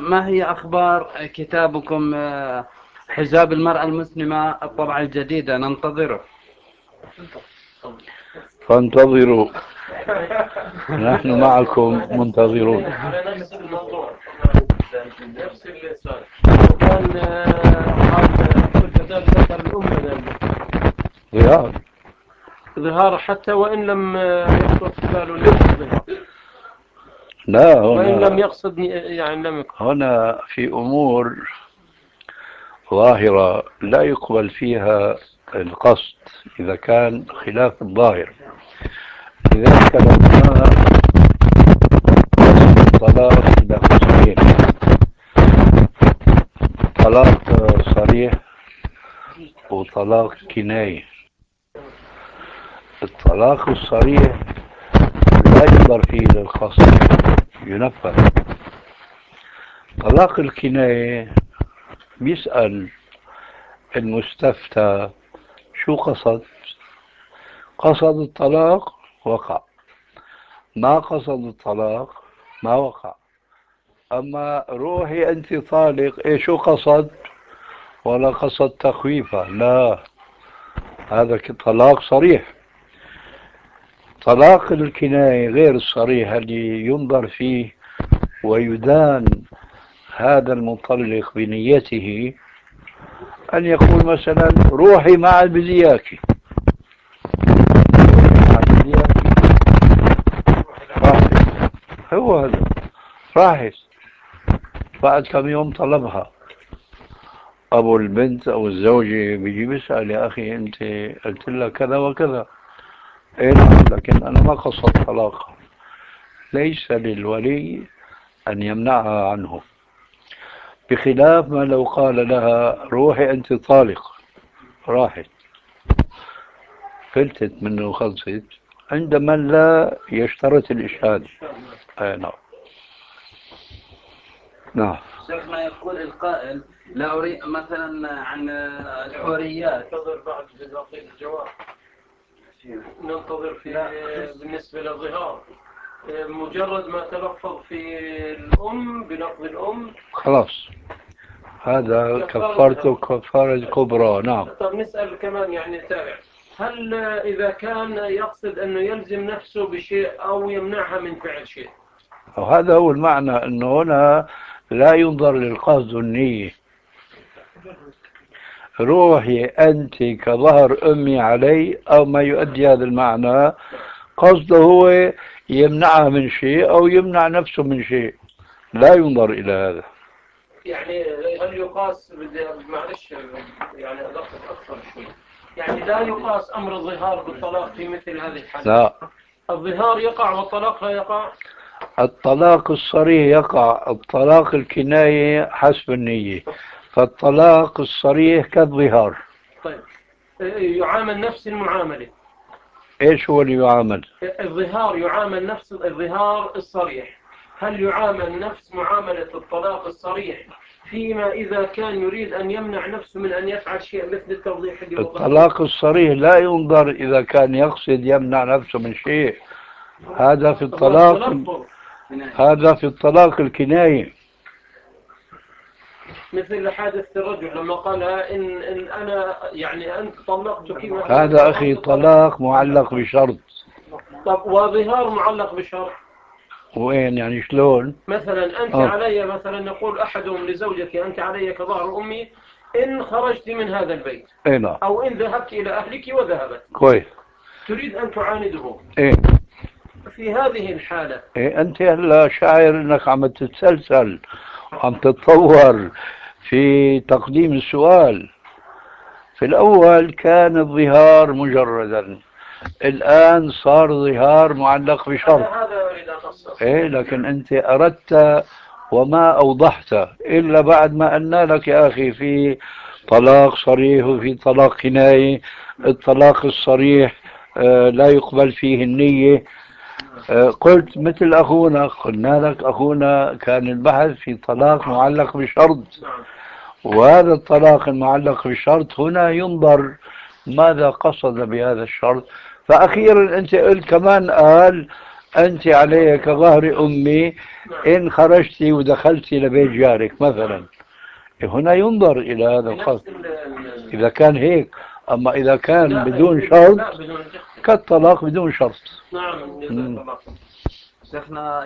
ما هي أخبار كتابكم حجاب المرأة المسلمة الطبعة الجديدة؟ ننتظره. فانتظروا، نحن معكم منتظرون. على نفس الموضوع، نفس السؤال. وكان كذلك ذكر الأمة ظهار حتى وإن لم يقصد خلال الظهار. لا، وإن لم يقصد يعني لم يكن. هنا في أمور ظاهرة لا يقبل فيها القصد إذا كان خلاف الظاهر. لذلك لما قسم الطلاق إلى قسمين: طلاق صريح وطلاق كناية. الطلاق الصريح لا ينظر فيه للقصد، ينفذ. طلاق الكناية بيسأل المستفتى شو قصد. قصد الطلاق وقع، ما قصد الطلاق ما وقع. أما روحي أنت طالق، إيه شو قصد؟ ولا قصد تخويفه، لا، هذا طلاق صريح. طلاق الكناية غير الصريح اللي ينظر فيه ويدان هذا المطلق بنيته، أن يقول مثلا روحي مع البزياكي، هو هذا راحت. بعد كم يوم طلبها أبو البنت أو الزوجة، بيجي بيسأل: يا أخي أنت قلت لها كذا وكذا. إيه نعم، لكن أنا ما قصدت طلاقها. ليس للولي أن يمنعها عنه، بخلاف ما لو قال لها روحي أنت طالق، راحت فلتت منه وخلصت، عند من لا يشترط الإشهاد. نعم. نعم. شيخنا يقول القائل: لا أريد مثلا عن الحوريات. ننتظر بعد باقي الجواب. ننتظر بالنسبة للظهار، مجرد ما تلفظ في الأم بلفظ الأم خلاص، هذا كفارته كفارة كبرى. نعم. طب نسأل كمان يعني تابع: هل إذا كان يقصد أنه يلزم نفسه بشيء أو يمنعها من فعل شيء؟ وهذا هو المعنى، أنه هنا لا ينظر للقصد والنية. روحي أنت كظهر أمي علي أو ما يؤدي هذا المعنى، قصده هو يمنعها من شيء أو يمنع نفسه من شيء، لا ينظر إلى هذا. يعني هل يقاس، معلش يعني أدقق أكثر شوي، يعني لا يقاس أمر الظهار بالطلاق في مثل هذه الحالة؟ لا، الظهار يقع والطلاق لا يقع؟ الطلاق الصريح يقع، الطلاق الكناية حسب النية، فالطلاق الصريح كالظهار. طيب، يعامل نفس المعاملة. إيش هو اللي يعامل؟ الظهار يعامل نفس الظهار الصريح، هل يعامل نفس معاملة الطلاق الصريح فيما إذا كان يريد أن يمنع نفسه من أن يفعل شيء مثل التوضيح اللي الطلاق الصريح لا ينظر إذا كان يقصد يمنع نفسه من شيء، هذا في الطلاق، هذا في الطلاق الكناية. مثل حادث الرجل لما قال إن أنا يعني أنت طلقتك، هذا أخي طلاق معلق بشرط. طب وظهار معلق بشرط؟ وين يعني شلون؟ مثلا أنت علي، مثلا نقول أحدهم لزوجتي: أنت علي كظهر أمي إن خرجت من هذا البيت، إيه، أو إن ذهبت إلى أهلك وذهبت. كويس. تريد أن تعانده. إيه، في هذه الحالة إيه، أنت هلا شاعر إنك عم تتسلسل، عم تتطور في تقديم السؤال. في الأول كان الظهار مجردا، الآن صار ظهار معلق بشرط. هذا أريد أن أصل. إيه، لكن أنت أردت وما أوضحت إلا بعد ما قلنا لك: يا أخي في طلاق صريح وفي طلاق كناية. الطلاق الصريح لا يقبل فيه النية. قلت مثل أخونا، قلنا لك أخونا كان البحث في طلاق معلق بشرط، وهذا الطلاق المعلق بشرط هنا ينظر ماذا قصد بهذا الشرط. فأخيرا أنت قلت كمان قال أنت علي كظهر أمي إن خرجت ودخلت لبيت جارك مثلا، هنا ينظر إلى هذا الخط إذا كان هيك. أما إذا كان بدون شرط كالطلاق بدون شرط. نعم. شيخنا